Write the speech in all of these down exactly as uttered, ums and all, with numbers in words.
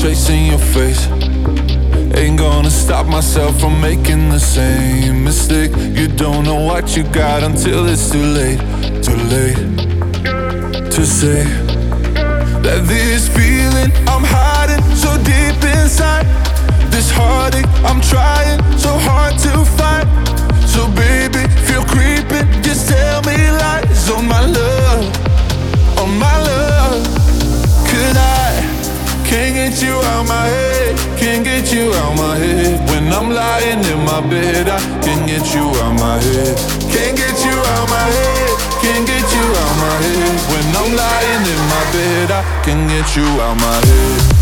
chasing your face. Ain't gonna stop myself from making the same mistake. You don't know what you got until it's too late. Too late to say that this feeling I'm hiding so deep inside, this heartache I'm trying so hard to fight. So baby, feel creeping, just tell me lies on my love, on my love. Could I, can't get you out my head, can't get you out my head. When I'm lying in my bed, I can't get you out my head. Can't get you out my head, can't get you out my head. When I'm lying in my bed, I can get you out my head.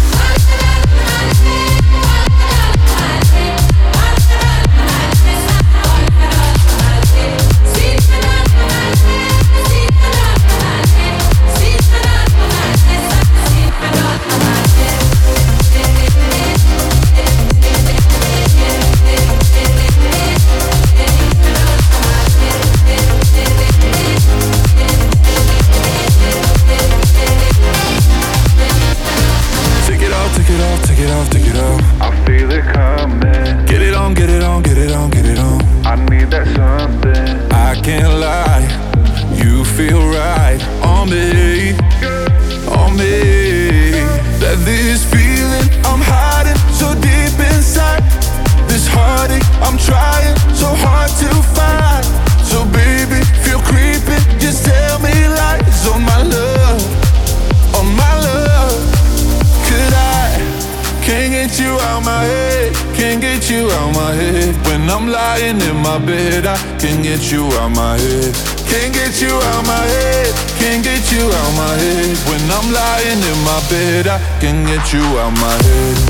Bed, I can't get you out my head. Can't get you out my head. Can't get you out my head. When I'm lying in my bed, I can get you out my head.